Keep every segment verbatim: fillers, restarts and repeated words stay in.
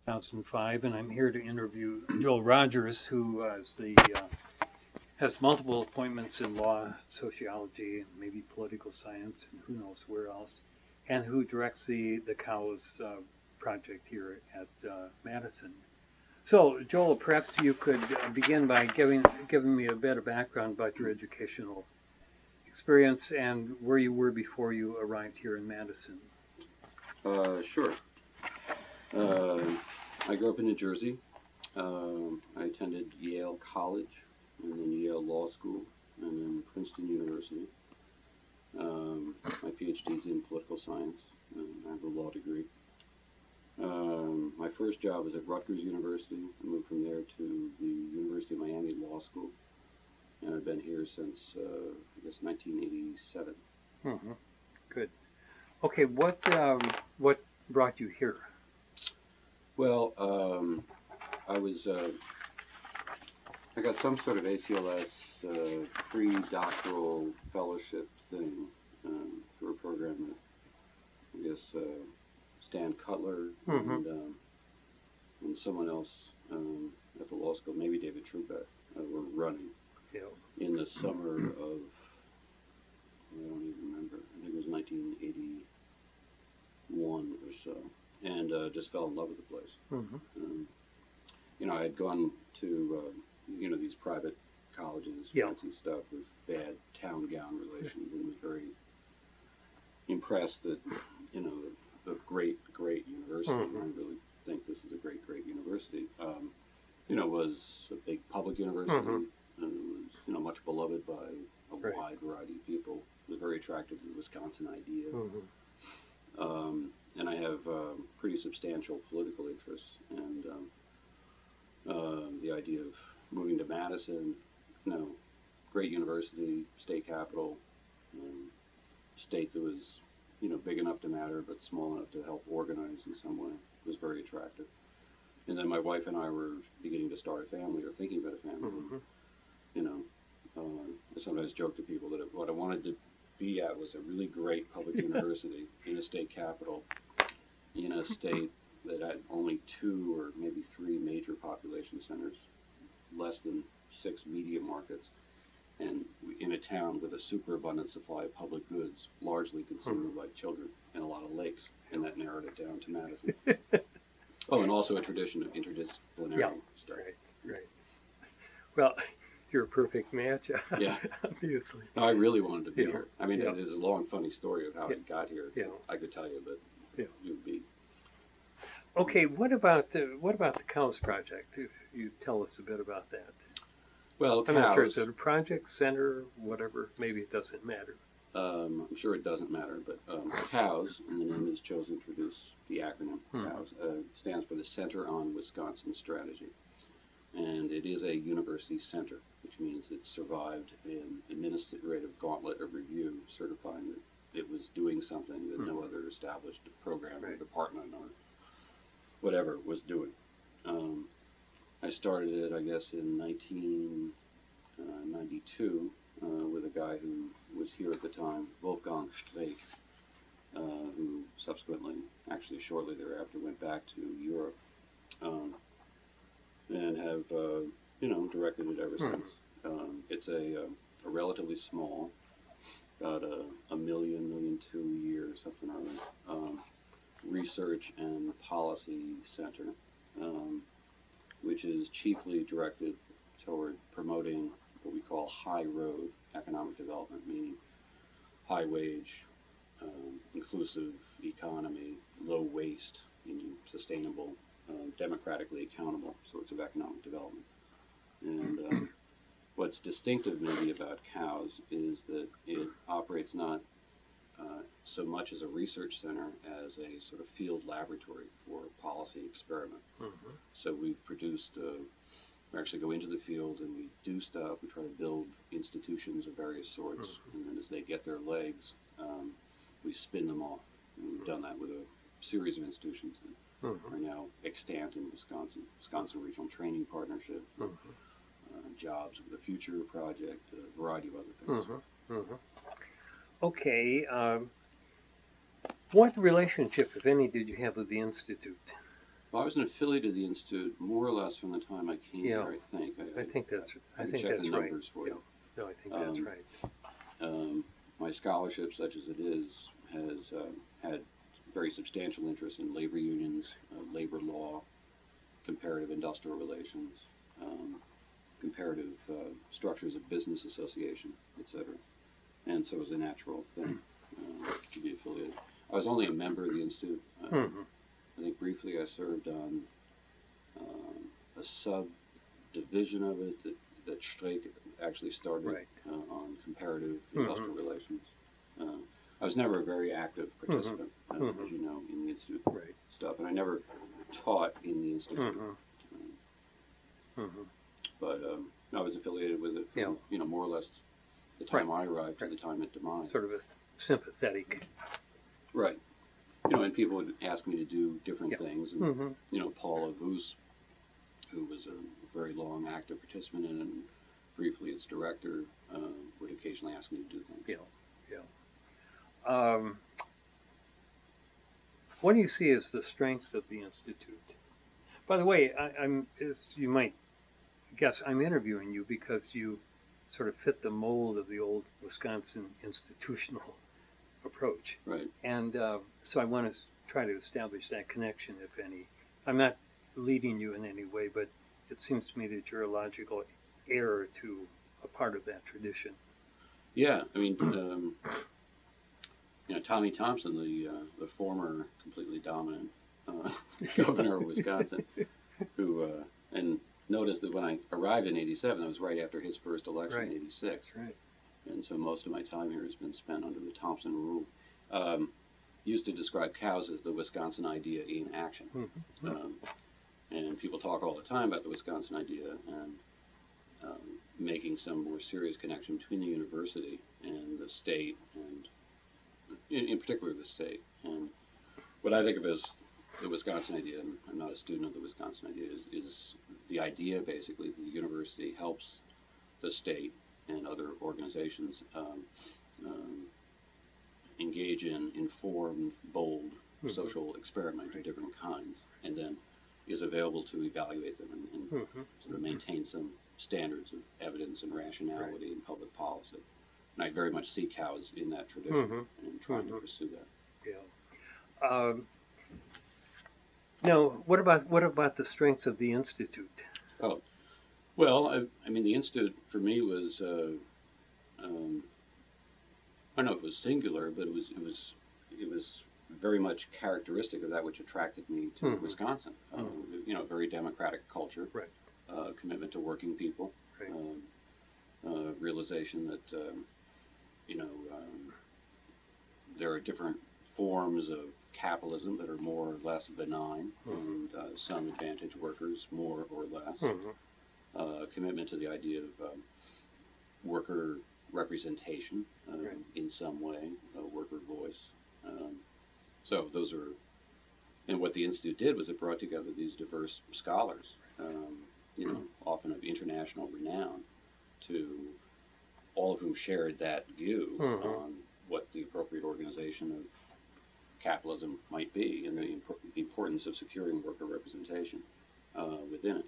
two thousand five, and I'm here to interview Joel Rogers, who uh, is the uh, has multiple appointments in law, sociology, and maybe political science, and who knows where else, and who directs the the COWS uh, project here at uh, Madison. So, Joel, perhaps you could uh, begin by giving giving me a bit of background about your educational experience and where you were before you arrived here in Madison. Uh, sure. Uh, I grew up in New Jersey. Um, I attended Yale College, and then Yale Law School, and then Princeton University. Um, my PhD is in political science, and I have a law degree. Um, my first job was at Rutgers University. I moved from there to the University of Miami Law School, and I've been here since, uh, I guess, nineteen eighty-seven. Mm-hmm. Good. Okay, what um, what brought you here? Well, um, I was, uh, I got some sort of A C L S uh, pre-doctoral fellowship thing um, through a program that, I guess, uh, Stan Cutler Mm-hmm. and, um, and someone else um, at the law school, maybe David Trubeck, uh, were running Yeah. in the summer of, I don't even remember, I think it was nineteen eighty-one or so, and uh, just fell in love with the place. Mm-hmm. Um, you know, I had gone to, uh, you know, these private colleges, Yeah. fancy stuff with bad town gown relations, and was very impressed that, you know, the, the great, great university, Mhm. I really think this is a great, great university, um, you know, was a big public university, Mhm. and it was, you know, much beloved by a Right. wide variety of people. It was very attracted to the Wisconsin idea. Mm-hmm. Um, and I have um, pretty substantial political interests, and um, uh, the idea of moving to Madison, you know, great university, state capital, um, state that was, you know, big enough to matter but small enough to help organize in some way, was very attractive. And then my wife and I were beginning to start a family, or thinking about a family. Mm-hmm. You know, uh, I sometimes joke to people that what I wanted to be at was a really great public university in a state capital, in a state that had only two or maybe three major population centers, less than six media markets, and in a town with a superabundant supply of public goods, largely consumed by children, and a lot of lakes, and that narrowed it down to Madison. Oh, and also a tradition of interdisciplinary Yeah. stuff. Right, right. Well, you're a perfect match, Yeah. obviously. No, I really wanted to be Yeah. here. I mean, Yeah. it is a long, funny story of how Yeah. I got here. Yeah. I could tell you, but Yeah. you'd be. Okay, what about the, what about the COWS project? If you tell us a bit about that. Well, I'm not sure, cows, is it a project, center, whatever? Maybe it doesn't matter. um, I'm sure it doesn't matter, but um, COWS, and the name is chosen to introduce the acronym Hmm. COWS, uh, stands for the Center on Wisconsin Strategy. And it is a university center, which means it survived an administrative gauntlet of review certifying that it was doing something that no other established program or Right. department or whatever was doing. Um, I started it, I guess, in nineteen ninety-two uh, with a guy who was here at the time, Wolfgang Schweik, uh, who subsequently, actually shortly thereafter, went back to Europe. Um, and have, uh, you know, directed it ever Hmm. since. Um, it's a, uh, a relatively small, about a, a million, million two a year, something or other, um, research and policy center, um, which is chiefly directed toward promoting what we call high road economic development, meaning high wage, um, inclusive economy, low waste, meaning sustainable, Uh, democratically accountable sorts of economic development. And uh, what's distinctive maybe about COWS is that it operates not uh, so much as a research center as a sort of field laboratory for policy experiment. Mm-hmm. So we've produced, uh, we actually go into the field and we do stuff, we try to build institutions of various sorts, Mm-hmm. and then as they get their legs, um, we spin them off. And we've done that with a series of institutions that Mm-hmm. are now extant in Wisconsin, Wisconsin Regional Training Partnership, Mm-hmm. uh, Jobs of the Future Project, a variety of other things. Mm-hmm. Mm-hmm. Okay, um, what relationship, if any, did you have with the Institute? Well, I was an affiliate of the Institute more or less from the time I came Yeah. here, I think. I think that's, I can think check that's the right. numbers for Yeah. you. No, I think that's Um, right. Um, my scholarship, such as it is, has uh, had very substantial interest in labor unions, uh, labor law, comparative industrial relations, um, comparative uh, structures of business association, et cetera. And so it was a natural thing uh, to be affiliated. I was only a member of the Institute. Uh, Mhm. I think briefly I served on um, a subdivision of it that, that Streeck actually started Right. uh, on comparative Mhm. industrial relations. Uh, I was never a very active participant, uh, Mhm. as you know, in the Institute Right. stuff, and I never taught in the Institute. Mhm. Mhm. But um, I was affiliated with it from, Yeah. you know, more or less the time I arrived to the time it demised. Sort of a th- sympathetic. Right. You know, and people would ask me to do different Yeah. things. And, Mhm. you know, Paula Voos, who was a very long active participant in it, and briefly its director, uh, would occasionally ask me to do things. Yeah. Yeah. Um, what do you see as the strengths of the Institute? By the way, I, I'm, as you might guess, I'm interviewing you because you sort of fit the mold of the old Wisconsin institutional approach. Right. And uh, so I want to try to establish that connection, if any. I'm not leading you in any way, but it seems to me that you're a logical heir to a part of that tradition. Yeah, I mean, um, you know, Tommy Thompson, the uh, the former completely dominant uh, governor of Wisconsin, who uh, and notice that when I arrived in eighty-seven, that was right after his first election Right. in eighty-six, That's right. and so most of my time here has been spent under the Thompson rule. Um, used to describe cows as the Wisconsin idea in action. Mhm. Um, and people talk all the time about the Wisconsin idea and um, making some more serious connection between the university and the state, and in, in particular the state. And what I think of as the Wisconsin idea, and I'm not a student of the Wisconsin idea, is, is the idea basically that the university helps the state and other organizations um, um, engage in informed, bold Mhm. social experiments of different kinds, and then is available to evaluate them and, and Mhm. sort of maintain some standards of evidence and rationality Right. in public policy. And I very much see cows in that tradition Mhm. and trying to Mhm. pursue that. Yeah. Um, now, what about what about the strengths of the Institute? Oh, well, I, I mean, the Institute for me was, uh, um, I don't know if it was singular, but it was, it was, it was very much characteristic of that which attracted me to Mhm. Wisconsin. Uh, Mhm. You know, very democratic culture, Right. uh, commitment to working people, Right. um, uh, realization that, um, you know, um, there are different forms of capitalism that are more or less benign, Mhm. and uh, some advantage workers more or less. Mhm. Uh, commitment to the idea of um, worker representation um, Right. in some way, a worker voice. Um, so those are, and what the Institute did was it brought together these diverse scholars, um, you know, often of international renown, to all of whom shared that view Mhm. on what the appropriate organization of capitalism might be, and the, impor- the importance of securing worker representation uh, within it.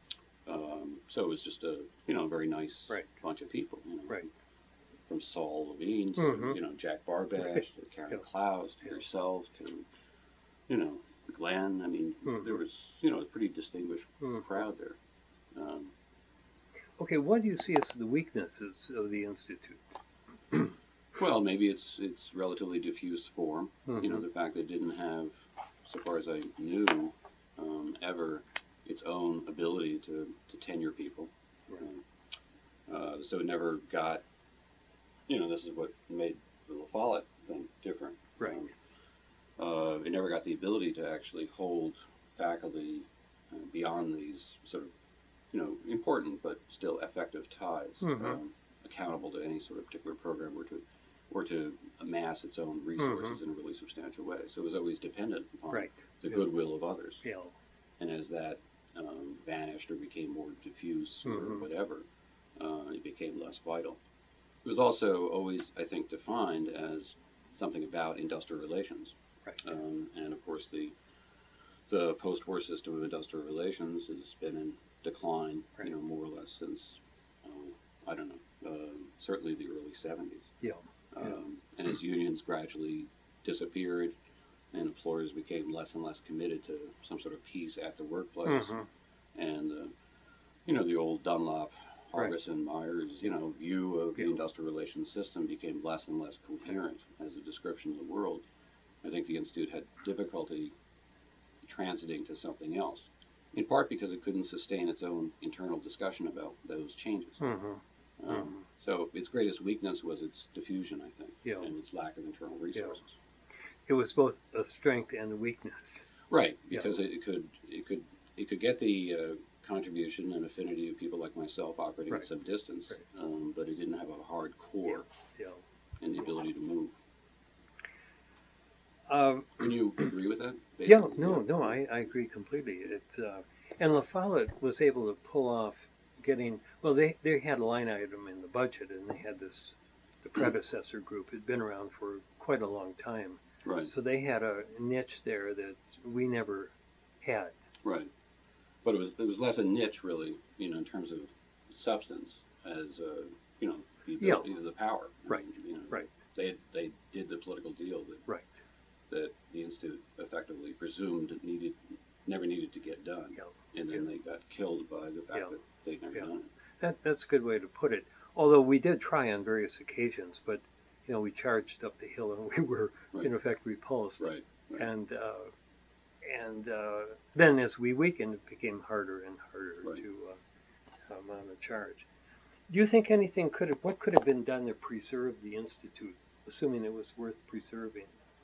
Um, so it was just a, you know, very nice Right. bunch of people, you know, Right. from Saul Levine to, Mhm. you know, Jack Barbash Right. to Karen Yeah. Klaus to Yeah. yourself to, you know, Glenn. I mean, Mhm. there was, you know, a pretty distinguished Mhm. crowd there. Um, Okay, what do you see as the weaknesses of the Institute? well, maybe it's it's relatively diffuse form. Mhm. You know, the fact that it didn't have, so far as I knew, um, ever its own ability to, to tenure people. Right. Um, uh, so it never got, you know, this is what made the La Follette thing different. Right. Um, uh, it never got the ability to actually hold faculty uh, beyond these sort of, you know, important but still effective ties, Mhm. um, accountable to any sort of particular program, or to or to amass its own resources in a really substantial way. So it was always dependent upon Right. the Yeah. goodwill of others. Yeah. And as that um, vanished or became more diffuse or Mhm. whatever, uh, it became less vital. It was also always, I think, defined as something about industrial relations. Right. Um, and of course, the the post-war system of industrial relations has been in decline, Right. you know, more or less since, uh, I don't know, uh, certainly the early seventies. Yeah. Um, and as unions gradually disappeared and employers became less and less committed to some sort of peace at the workplace, Mhm. and, uh, you know, the old Dunlop, Right. Harbison, Myers, you know, view of the Yeah. industrial relations system became less and less coherent as a description of the world. I think the Institute had difficulty transiting to something else, in part because it couldn't sustain its own internal discussion about those changes. Mhm. Um, Mhm. So its greatest weakness was its diffusion, I think, Yeah. and its lack of internal resources. It was both a strength and a weakness. Right, Yeah. because it, it could it could it could get the uh, contribution and affinity of people like myself operating Right. at some distance, Right. um, but it didn't have a hard core Yeah. and the ability to move. Um, Can you agree with that? yeah, basically? no, no, I, I agree completely. It uh, and La Follette was able to pull off getting well. They they had a line item in the budget, and they had this. The predecessor group had been around for quite a long time, Right, so they had a niche there that we never had. right. But it was it was less a niche, really, you know, in terms of substance, as uh, you know, the Yeah. ability, the power. I Right, mean, you know, right. They they did the political deal that Right. that the Institute effectively presumed it needed never needed to get done, Yeah. and then Yeah. they got killed by the fact Yeah. that they'd never Yeah. done it. That that's a good way to put it. Although we did try on various occasions, but you know we charged up the hill and we were Right. in effect repulsed. Right. right. And uh, and uh, then as we weakened, it became harder and harder Right. to uh, mount a charge. Do you think anything could have what could have been done to preserve the institute, assuming it was worth preserving?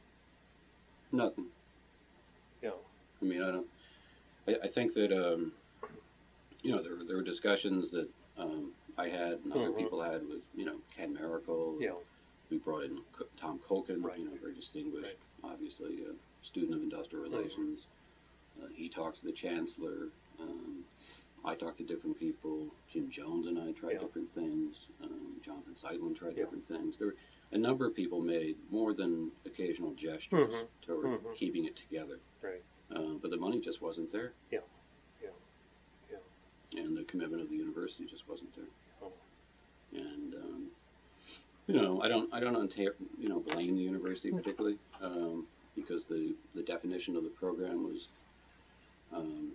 Nothing. You know, I mean, I don't. I, I think that um, you know there were- there were discussions that um, I had and other Mhm. people had with you know Ken Miracle. you know, We brought in Co- Tom Koken, Right. you know, very distinguished, Right. obviously a student of industrial relations. Uh, he talked to the chancellor. Um, I talked to different people. Jim Jones and I tried Yeah. different things. Um, Jonathan Zeitlin tried Yeah. different things. There were a number of people made more than occasional gestures Mhm. toward Mhm. keeping it together. right? Um, but the money just wasn't there. Yeah. Yeah. Yeah. And the commitment of the university just wasn't there. Oh. And um, you know, I don't, I don't unta- you know, blame the university particularly um, because the the definition of the program was. Um,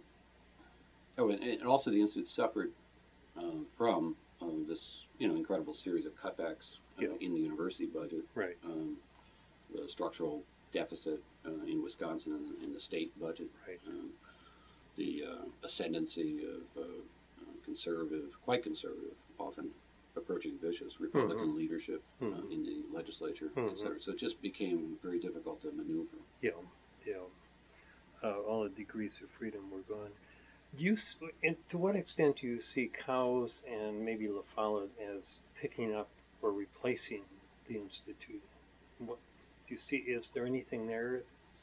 oh, and, and also the institute suffered um, from um, this, you know, incredible series of cutbacks uh, Yeah. in the university budget. Right. Um, the structural deficit uh, in Wisconsin and in the state budget. Right. Um, the uh, ascendancy of uh, uh, conservative, quite conservative, often approaching vicious Republican leadership uh, Mhm. in the legislature, Mhm. et cetera. So it just became very difficult to maneuver. Yeah, yeah. Uh, all the degrees of freedom were gone. Do you, s- and to what extent do you see Cowes and maybe La Follette as picking up or replacing the institute? What do you see? Is there anything there? That's-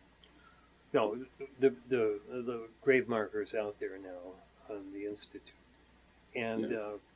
No, the the the grave markers out there now on the institute, and Yeah. uh,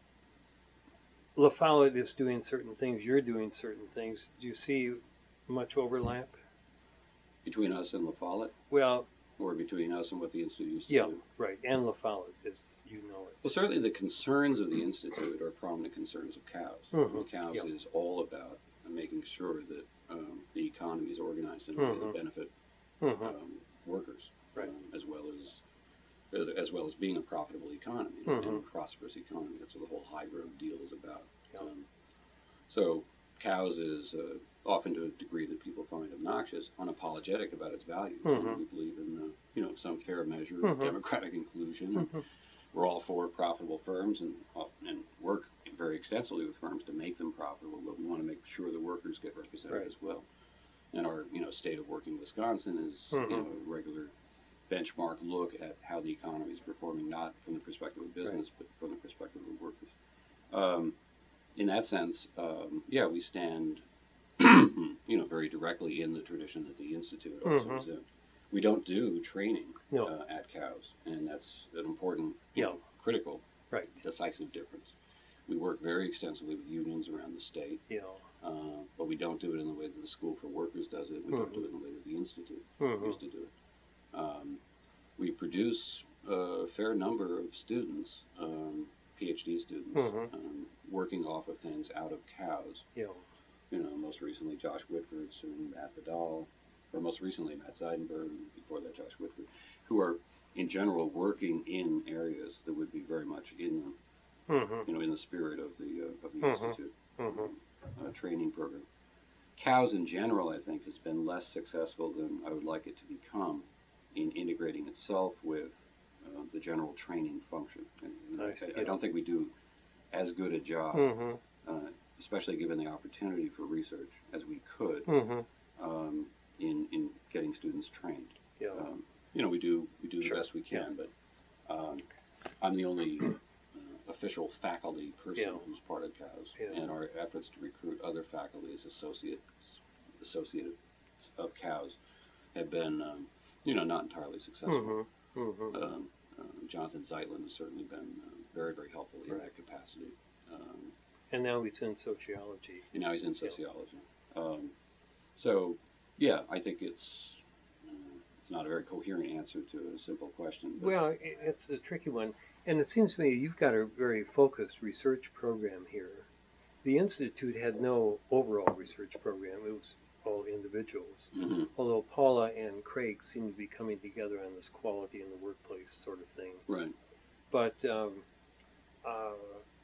La Follette is doing certain things. You're doing certain things. Do you see much overlap? Between us and La Follette, Well, or between us and what the Institute used to yeah, do? right. And La Follette, as you know it. Well, certainly the concerns of the Institute are prominent concerns of Cows. Mhm. And Cows Yeah. is all about making sure that um, the economy is organized in a way Mhm. that benefit Mhm. um, workers, Right. um, as well as as as well as being a profitable economy and Mhm. a prosperous economy. That's what the whole high road deal is about. Yeah. Um, so, Cows is uh, often to a degree that people find obnoxious, unapologetic about its values. Mhm. We believe in uh, you know some fair measure Mhm. of democratic inclusion. Mhm. We're all for profitable firms and uh, and work very extensively with firms to make them profitable, but we want to make sure the workers get represented Right. as well. And our you know state of working Wisconsin is Mhm. you know a regular benchmark look at how the economy is performing, not from the perspective of business, but from the perspective of workers. Um, in that sense, um, yeah, we stand, you know, very directly in the tradition that the Institute also Mhm. is in. We don't do training No. uh, at Cows, and that's an important, Yeah. you know, critical, Right. decisive difference. We work very extensively with unions around the state, Yeah. uh, but we don't do it in the way that the School for Workers does it. We don't Mhm. do it in the way that the Institute Mhm. used to do it. produce a fair number of students, um, PhD students, Mhm. um, working off of things out of cows. Yeah. You know, most recently Josh Whitford, soon Matt Vidal, or most recently Matt Zeidenberg, before that Josh Whitford, who are in general working in areas that would be very much in the, Mhm. you know, in the spirit of the uh, of the Mhm. institute Mhm. uh, training program. Cows in general, I think, has been less successful than I would like it to become in integrating itself with uh, the general training function. And, you know, I see. I, I don't think we do as good a job, Mhm. uh, especially given the opportunity for research, as we could Mhm. um, in in getting students trained. Yeah. Um, you know, we do we do the Sure. best we can, but um, I'm the only uh, official faculty person Yeah. who's part of COWS, Yeah. and our efforts to recruit other faculty as associates associated of COWS have been, um, you know, not entirely successful. Mhm. Mhm. Um, uh, Jonathan Zeitlin has certainly been uh, very, very helpful in Right. that capacity. Um, And now he's in sociology. and now he's in sociology. Um, so, yeah, I think it's uh, it's not a very coherent answer to a simple question. But Well, i- it's a tricky one, and it seems to me you've got a very focused research program here. The institute had no overall research program; it was all individuals. Mhm. Although Paula and Craig seem to be coming together on this quality in the workplace sort of thing. Right. But um, uh,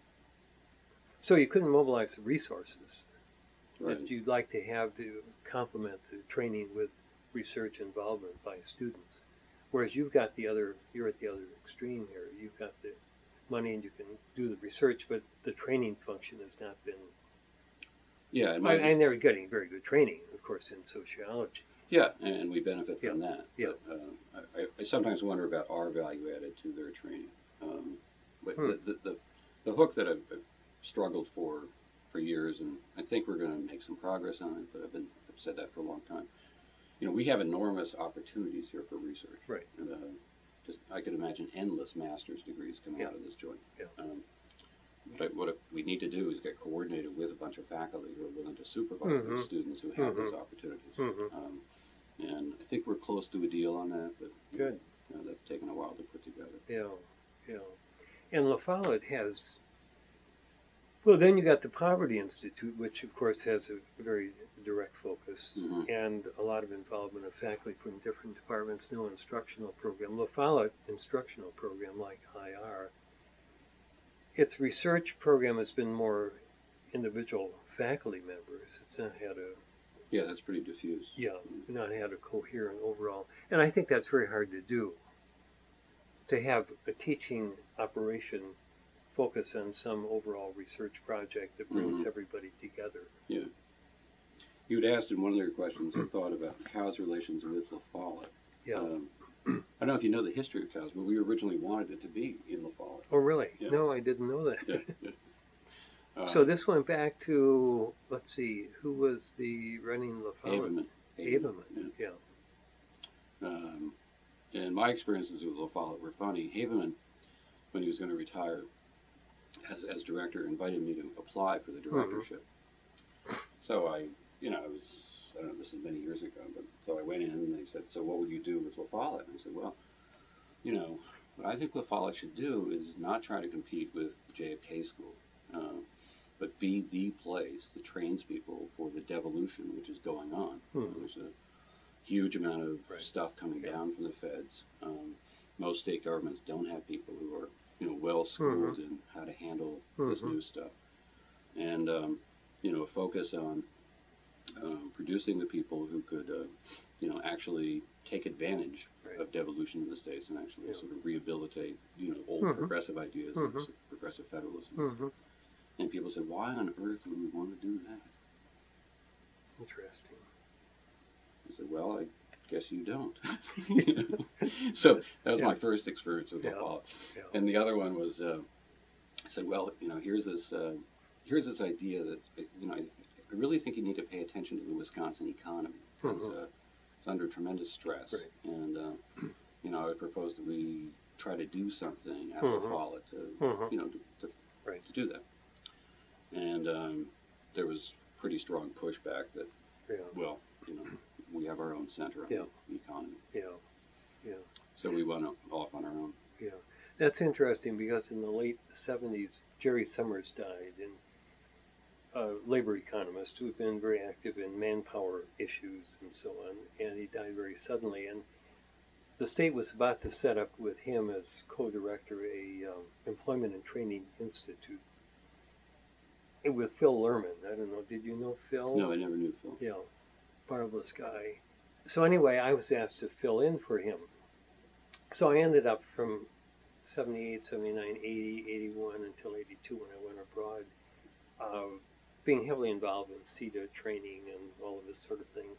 so you couldn't mobilize the resources Right. that you'd like to have to complement the training with research involvement by students. Whereas you've got the other, you're at the other extreme here. You've got the money and you can do the research, but the training function has not been. Yeah, and, I, my, and they're getting very good training, of course, in sociology. yeah, and, and we benefit from Yeah. that. Yeah. But, uh, I, I sometimes wonder about our value added to their training. Um, but Hmm. the, the, the, the hook that I've, I've struggled for for years, and I think we're going to make some progress on it, but I've been I've said that for a long time. You know, we have enormous opportunities here for research. Right. And, uh, just I could imagine endless master's degrees coming Yeah. out of this joint. Yeah. Um, what, I, what we need to do is get coordinated with a bunch of faculty who are willing to supervise Mhm. those students who have Mhm. those opportunities. Mhm. Um, and I think we're close to a deal on that, but you know, Good. you know, that's taken a while to put together. Yeah, yeah. And La Follette has, well, then you got the Poverty Institute, which of course has a very direct focus Mhm. and a lot of involvement of faculty from different departments, no instructional program. La Follette instructional program like I R, its research program has been more individual faculty members. It's not had a, Yeah, that's pretty diffuse. yeah, not had a coherent overall. And I think that's very hard to do, to have a teaching operation focus on some overall research project that brings Mhm. everybody together. Yeah. You had asked in one of your questions, I thought about COWS relations with La Follette. Yeah. Um, I don't know if you know the history of COWS, but we originally wanted it to be in La Follette. Oh, really? Yeah. No, I didn't know that. Yeah, yeah. Uh, So this went back to, let's see, who was the running La Follette? Haveman. Haveman, yeah. Um, and my experiences with La Follette were funny. Haveman, when he was going to retire as, as director, invited me to apply for the directorship. So I, you know, I was, I don't know, this is many years ago, but so I went in and they said, so what would you do with La Follette? And I said, well, you know, what I think La Follette should do is not try to compete with the J F K School, uh, but be the place that trains people for the devolution which is going on. Hmm. There's a huge amount of Right. stuff coming Yeah. down from the feds. Um, most state governments don't have people who are, you know, well schooled in how to handle this Mhm. new stuff, and um, you know, focus on um, producing the people who could, uh, you know, actually take advantage Right. of devolution in the states and actually Yeah. sort of rehabilitate, you know, old Mhm. progressive ideas Mhm. of s- progressive federalism. Mm-hmm. And people said, why on earth would we want to do that? Interesting. I said, well, I guess you don't. So that was Yeah. my first experience with Yeah. La Follette. Yeah. And the other one was, uh, I said, well, you know, here's this, uh, here's this idea that, you know, I, I really think you need to pay attention to the Wisconsin economy because Mhm. uh, it's under tremendous stress. Right. And, uh, you know, I proposed that we try to do something at Mhm. La Follette to, Mhm. you know, to, to, Right. to do that. And um, there was pretty strong pushback that, Yeah. well, you know, we have our own center on Yeah. the economy. Yeah. Yeah. So we went off on our own. Yeah, that's interesting because in the late seventies, Jerry Summers died, and a labor economist who had been very active in manpower issues and so on, and he died very suddenly. And the state was about to set up with him as co-director a um, employment and training institute with Phil Lerman. I don't know, did you know Phil? No, I never knew Phil. Yeah, marvelous guy. So anyway, I was asked to fill in for him. So I ended up from seventy-eight, seventy-nine, eighty, eighty-one until eighty-two when I went abroad, uh, being heavily involved in C E D A training and all of this sort of thing.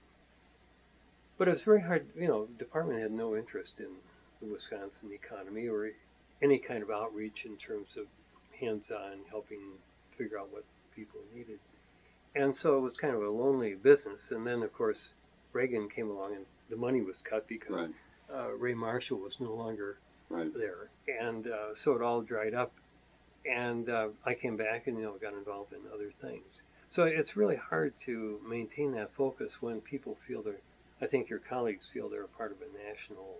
But it was very hard, you know, the department had no interest in the Wisconsin economy or any kind of outreach in terms of hands-on helping figure out what people needed. And so it was kind of a lonely business. And then, of course, Reagan came along and the money was cut because Right. uh, Ray Marshall was no longer Right. there. And uh, so it all dried up. And uh, I came back and, you know, got involved in other things. So it's really hard to maintain that focus when people feel they're, I think your colleagues feel they're a part of a national,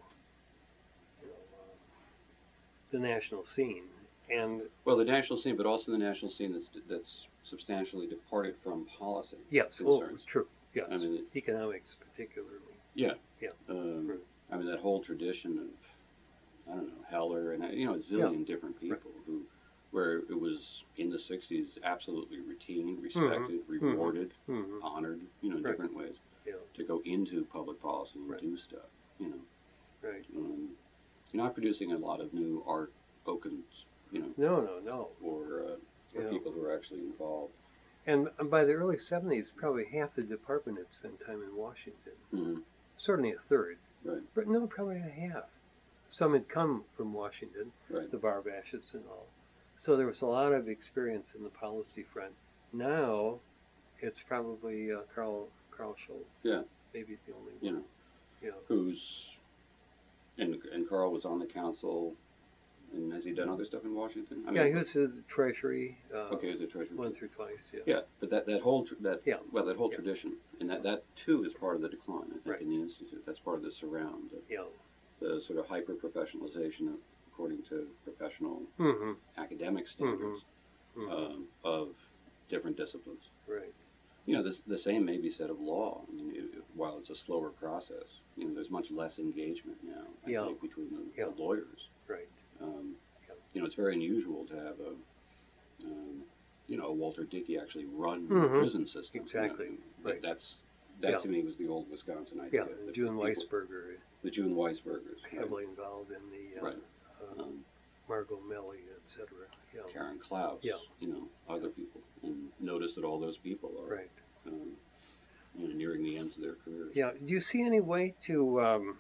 you know, uh, the national scene. And Well, the national scene, but also the national scene that's that's substantially departed from policy yes, oh, concerns. true, yes, I mean, economics particularly. Yeah. Yeah. Um, Right. I mean, that whole tradition of, I don't know, Heller and, you know, a zillion different people who, where it was in the sixties absolutely routine, respected, rewarded, Mm-hmm. honored, you know, in Right. different ways Yeah, to go into public policy and Right. do stuff, you know. right. Um, you're not producing a lot of new Art Okens, you know, No, no, no. or, uh, or Yeah. people who are actually involved. And by the early seventies, probably half the department had spent time in Washington. Mm-hmm. Certainly a third. Right. But no, probably a half. Some had come from Washington, Right. the Barbashes and all. So there was a lot of experience in the policy front. Now, it's probably uh, Carl Carl Schultz. Yeah. Maybe the only one. You know, Yeah. who's, and, and Carl was on the council, and has he done other stuff in Washington? I Yeah, he was with the Treasury uh, Okay, as a treasurer. once or twice. Yeah. Yeah, but that, that whole, tr- that, Yeah. well, that whole Yeah. tradition, and So- that, that too is part of the decline, I think, Right. in the Institute. That's part of the surround, the, Yeah. the sort of hyper-professionalization of, according to professional Mm-hmm. academic standards, Mm-hmm. um, of different disciplines. Right. You know, this, the same may be said of law. I mean, it, it- while it's a slower process, you know, there's much less engagement now, I Yeah. think, between the, Yeah. the lawyers. Right. Um, Yeah. you know, it's very unusual to have a, um, you know, a Walter Dickey actually run the Mhm. prison system. you know, Exactly. and Right. That, that's that Yeah. to me was the old Wisconsin Yeah. idea. And that June people- Weisberger, the June Weisbergers, right? heavily involved in the uh, Right. uh, Um, Margot Melly, et cetera. Yeah. Karen Klaus, Yeah. you know, other people, and notice that all those people are, Right. um, you know, nearing the ends of their careers. Yeah. Do you see any way to um,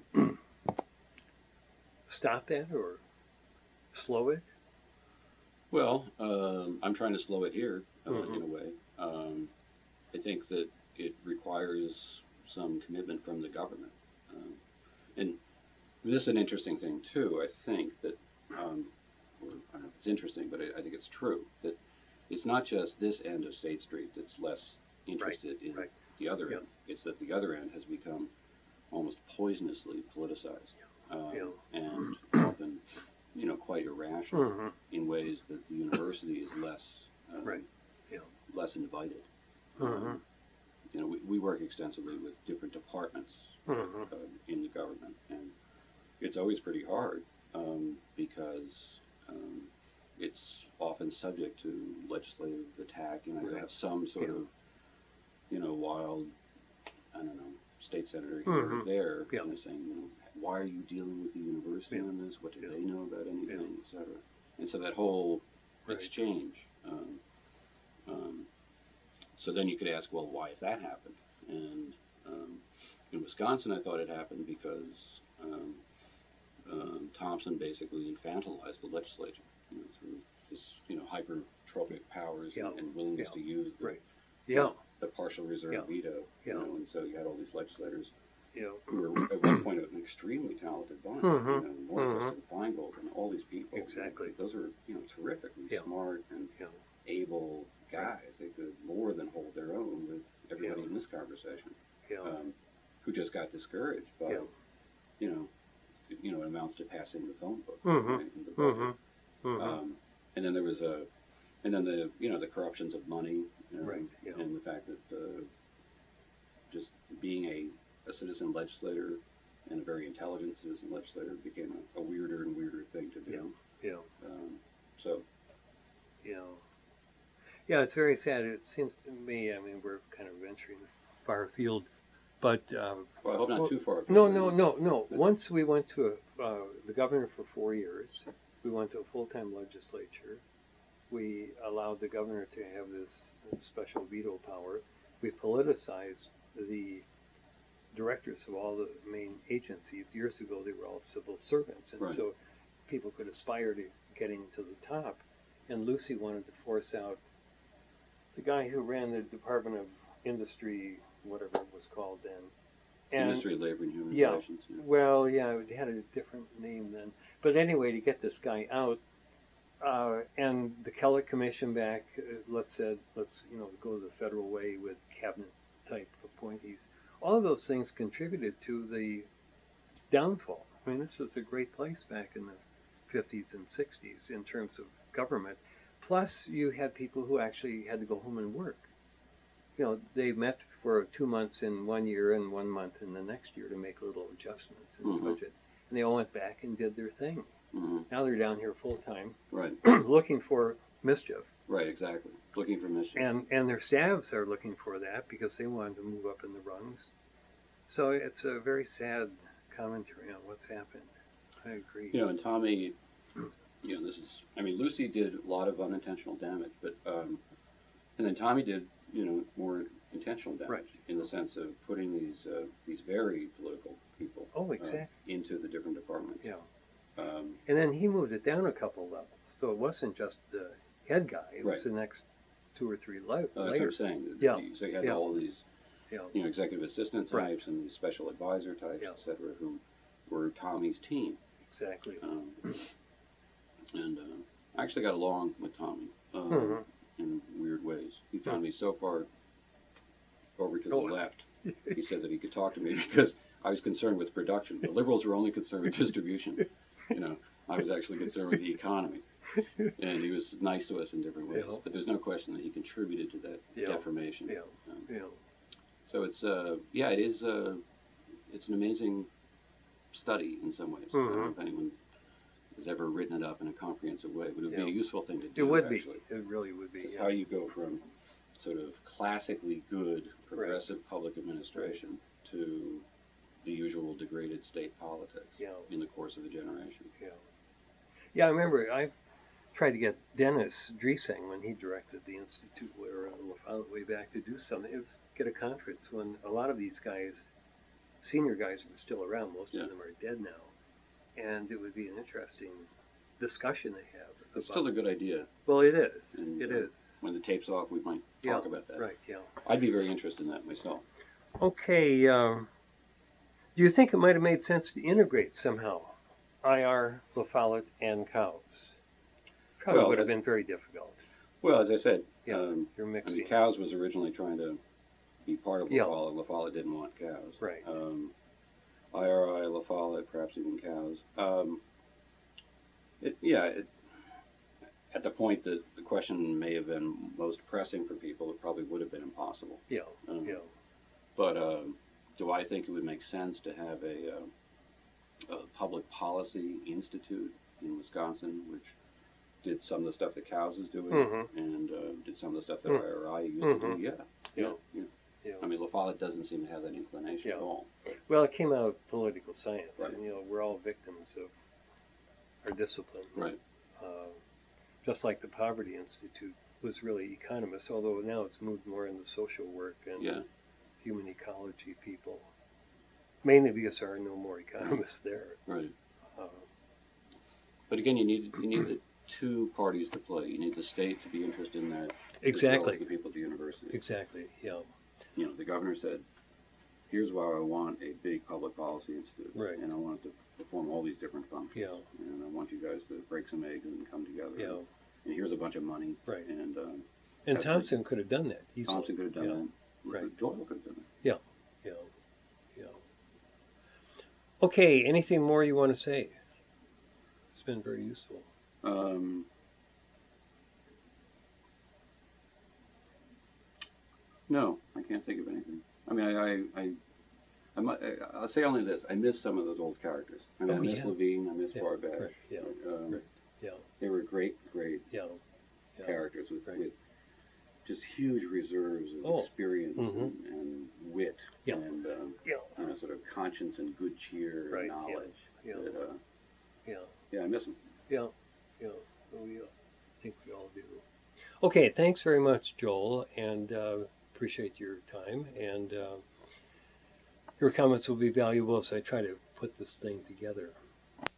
stop that or slow it? Well, um, I'm trying to slow it here uh, Mhm. in a way. Um, I think that it requires some commitment from the government, um, and this is an interesting thing too. I think that, um, or I don't know if it's interesting, but I, I think it's true that it's not just this end of State Street that's less interested in right. the other Yeah. end. It's that the other end has become almost poisonously politicized, um, Yeah. and often, you know, quite irrational Mm-hmm. in ways that the university is less um, Right. Yeah. less invited. Mhm. Um, you know, we, we work extensively with different departments Mhm. uh, in the government, and it's always pretty hard um, because um, it's often subject to legislative attack. You know, you Right. have some sort Yeah. of, you know, wild, I don't know, state senator here or Mhm. there, Yeah. you know, saying, you know, why are you dealing with the university Yeah. on this? What do Yeah. they know about anything, Yeah. et cetera. And so that whole Right. exchange. Um, um, so then you could ask, well, why has that happened? And um, in Wisconsin, I thought it happened because um, um, Thompson basically infantilized the legislature, you know, through his, you know, hypertrophic powers Yeah. and, and willingness Yeah. to use the, Right. Yeah. the partial reserve Yeah. veto. Yeah. You know, and so you had all these legislators Yeah. who were at one point an extremely talented bunch, Mhm. you know, Norquist and Feingold and all these people. Exactly. Those are, you know, terrifically Yeah. smart and Yeah. able guys. They could more than hold their own with everybody Yeah. in this conversation, Yeah. um, who just got discouraged by, Yeah. you know, you know, it amounts to passing the phone book, Mhm. right, in the budget. Mm-hmm. Mm-hmm. Um, and then there was a, and then the you know the corruptions of money, you know, Right, yeah. and the fact that uh, just being a, a citizen legislator and a very intelligent citizen legislator became a, a weirder and weirder thing to do. yeah. Um, so Yeah. Yeah, it's very sad. It seems to me, I mean, we're kind of venturing far afield, but um, well, I hope not well, too far. no, no, no, no. Once we went to a, uh, the governor for four years, we went to a full-time legislature. We allowed the governor to have this special veto power. We politicized the directors of all the main agencies. Years ago, they were all civil servants, and Right. so people could aspire to getting to the top. And Lucy wanted to force out the guy who ran the Department of Industry, whatever it was called then. And, Industry, labor, and human yeah, relations. Yeah. well, yeah, it had a different name then. But anyway, to get this guy out, uh, and the Kellogg Commission back, uh, let's said, let's you know go the federal way with cabinet type appointees. All of those things contributed to the downfall. I mean, this was a great place back in the fifties and sixties in terms of government. Plus, you had people who actually had to go home and work. You know, they met for two months in one year and one month in the next year to make little adjustments in Mhm. the budget. And they all went back and did their thing. hmm Now they're down here full time, Right, looking for mischief. right, exactly. Looking for mischief. And, and their staffs are looking for that because they wanted to move up in the rungs. So it's a very sad commentary on what's happened. I agree. You know, and Tommy, you know, this is, I mean, Lucy did a lot of unintentional damage, but, um, and then Tommy did, you know, more intentional damage Right. in the sense of putting these, uh, these very political people Oh, uh, exactly. into the different departments. Yeah. Um, And then he moved it down a couple levels. So it wasn't just the head guy, it was Right. the next two or three le- uh, that's what I'm layers. saying. Yeah. So you had Yeah. all these, Yeah. you know, executive assistant Right. types and these special advisor types, Yeah. et cetera, who were Tommy's team. Exactly. Um, and uh, I actually got along with Tommy um, Mhm. in weird ways. He found me so far over to the Oh. left. He said that he could talk to me because I was concerned with production. The liberals were only concerned with distribution. You know, I was actually concerned with the economy. And he was nice to us in different ways. Yeah. But there's no question that he contributed to that Yeah. deformation. Yeah. Um, Yeah. so it's uh, yeah, it is uh, it's an amazing study in some ways. I don't know Mhm. if anyone has ever written it up in a comprehensive way, but it would Yeah. be a useful thing to It do. would actually. be. It really would be. Because Yeah. how you go from sort of classically good progressive public administration to the usual degraded state politics Yeah. in the course of a generation. Yeah. Yeah, I remember I tried to get Dennis Driesing when he directed the Institute where uh, La Follette way back to do something. It was get a conference when a lot of these guys, senior guys, were still around. Most Yeah. of them are dead now. And it would be an interesting discussion they have. It's still a good idea. Well, it is. And, It uh, is. When the tape's off, we might Yeah, talk about that. Right, yeah. I'd be very interested in that myself. Okay, um, do you think it might have made sense to integrate somehow I R, La Follette, and cows? Probably Well, would have as- been very difficult. Well, as I said, Yeah, um, You're I mixing. mean, cows was originally trying to be part of La Yeah. Follette. La Follette didn't want cows. Right. Um, I R I, La Follette, perhaps even cows. Um, it, yeah, it, at the point that the question may have been most pressing for people, it probably would have been impossible. Yeah, Um, yeah. But um, do I think it would make sense to have a, uh, a public policy institute in Wisconsin, which did some of the stuff that cows is doing, Mhm. and uh, did some of the stuff that Mm. I R I used Mhm. to do? Yeah, yeah, yeah. Yeah. I mean, La Follette doesn't seem to have that inclination Yeah. at all. But, Well, it came out of political science, Right. and you know we're all victims of our discipline. right. Uh, just like the Poverty Institute was really economists, although now it's moved more into social work and Yeah. human ecology people. Mainly because there are no more economists there. Right. Uh, But again, you need you need the two parties to play. You need the state to be interested in that. As well Exactly. as the people at the university. exactly. Yeah. You know, the governor said, "Here's why I want a big public policy institute, Right. and I want it to perform all these different functions. Yeah. And I want you guys to break some eggs and come together. Yeah. And here's a bunch of money. Right. And um, And That's Thompson could have done that. easily. Thompson could have done yeah. that. Right. Doyle could have done it. Yeah. Yeah. Yeah. Okay, anything more you want to say? It's been very useful. Um, no, I can't think of anything. I mean, I, I, I, I might, I'll say only this: I miss some of those old characters. I mean, Oh, I miss yeah. Levine, I miss Yeah, Barbash. right, yeah, um, right, yeah. They were great, great Yeah. yeah. characters with, Right. with just huge reserves of Oh. experience Mhm. and, and wit Yeah. and um, Yeah. you know, sort of conscience and good cheer Right, and yeah, knowledge. yeah. That, uh, Yeah. yeah, I miss them. Yeah. Yeah. Oh, yeah. I think we all do. Okay, thanks very much, Joel, and uh, appreciate your time. And uh, your comments will be valuable as I try to put this thing together.